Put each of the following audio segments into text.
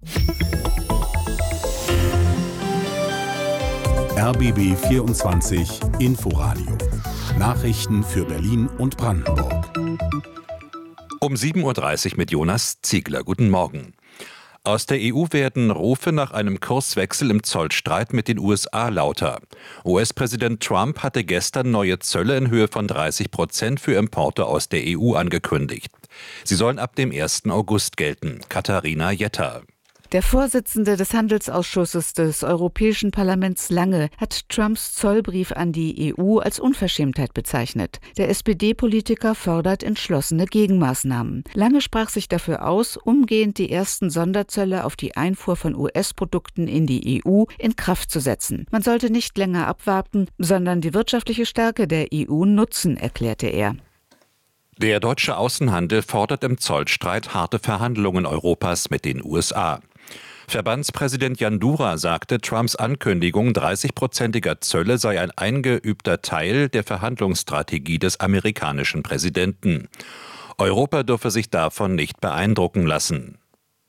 RBB 24 Inforadio. Nachrichten für Berlin und Brandenburg. Um 7.30 Uhr mit Jonas Ziegler. Guten Morgen. Aus der EU werden Rufe nach einem Kurswechsel im Zollstreit mit den USA lauter. US-Präsident Trump hatte gestern neue Zölle in Höhe von 30% für Importe aus der EU angekündigt. Sie sollen ab dem 1. August gelten. Katharina Jetter. Der Vorsitzende des Handelsausschusses des Europäischen Parlaments Lange hat Trumps Zollbrief an die EU als Unverschämtheit bezeichnet. Der SPD-Politiker fordert entschlossene Gegenmaßnahmen. Lange sprach sich dafür aus, umgehend die ersten Sonderzölle auf die Einfuhr von US-Produkten in die EU in Kraft zu setzen. Man sollte nicht länger abwarten, sondern die wirtschaftliche Stärke der EU nutzen, erklärte er. Der deutsche Außenhandel fordert im Zollstreit harte Verhandlungen Europas mit den USA. Verbandspräsident Jan Dura sagte, Trumps Ankündigung 30%iger Zölle sei ein eingeübter Teil der Verhandlungsstrategie des amerikanischen Präsidenten. Europa dürfe sich davon nicht beeindrucken lassen.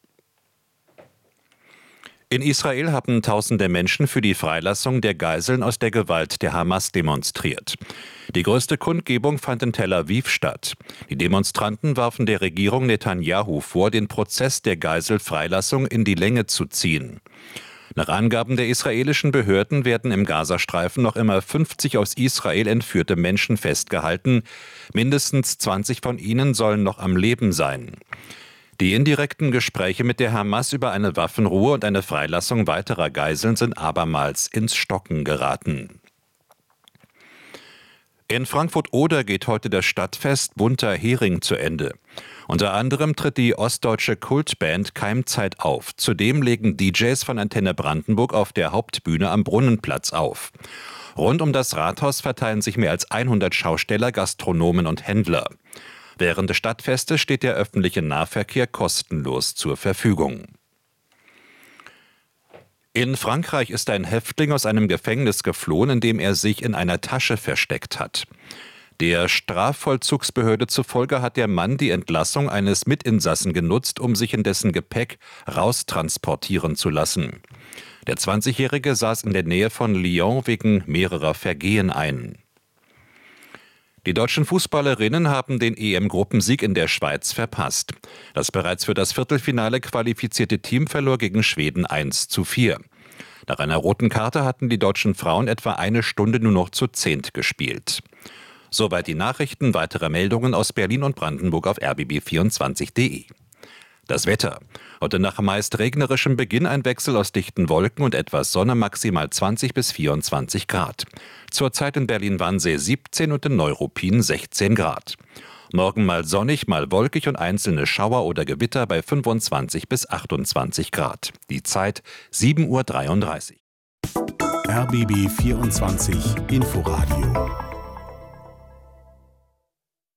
In Israel haben tausende Menschen für die Freilassung der Geiseln aus der Gewalt der Hamas demonstriert. Die größte Kundgebung fand in Tel Aviv statt. Die Demonstranten warfen der Regierung Netanyahu vor, den Prozess der Geiselfreilassung in die Länge zu ziehen. Nach Angaben der israelischen Behörden werden im Gazastreifen noch immer 50 aus Israel entführte Menschen festgehalten. Mindestens 20 von ihnen sollen noch am Leben sein. Die indirekten Gespräche mit der Hamas über eine Waffenruhe und eine Freilassung weiterer Geiseln sind abermals ins Stocken geraten. In Frankfurt-Oder geht heute das Stadtfest Bunter Hering zu Ende. Unter anderem tritt die ostdeutsche Kultband Keimzeit auf. Zudem legen DJs von Antenne Brandenburg auf der Hauptbühne am Brunnenplatz auf. Rund um das Rathaus verteilen sich mehr als 100 Schausteller, Gastronomen und Händler. Während des Stadtfestes steht der öffentliche Nahverkehr kostenlos zur Verfügung. In Frankreich ist ein Häftling aus einem Gefängnis geflohen, in dem er sich in einer Tasche versteckt hat. Der Strafvollzugsbehörde zufolge hat der Mann die Entlassung eines Mitinsassen genutzt, um sich in dessen Gepäck raustransportieren zu lassen. Der 20-Jährige saß in der Nähe von Lyon wegen mehrerer Vergehen ein. Die deutschen Fußballerinnen haben den EM-Gruppensieg in der Schweiz verpasst. Das bereits für das Viertelfinale qualifizierte Team verlor gegen Schweden 1:4. Nach einer roten Karte hatten die deutschen Frauen etwa eine Stunde nur noch zu 10 gespielt. Soweit die Nachrichten. Weitere Meldungen aus Berlin und Brandenburg auf rbb24.de. Das Wetter. Heute nach meist regnerischem Beginn ein Wechsel aus dichten Wolken und etwas Sonne, maximal 20 bis 24 Grad. Zurzeit in Berlin-Wannsee 17 und in Neuruppin 16 Grad. Morgen mal sonnig, mal wolkig und einzelne Schauer oder Gewitter bei 25 bis 28 Grad. Die Zeit 7:33 Uhr. RBB 24 Inforadio.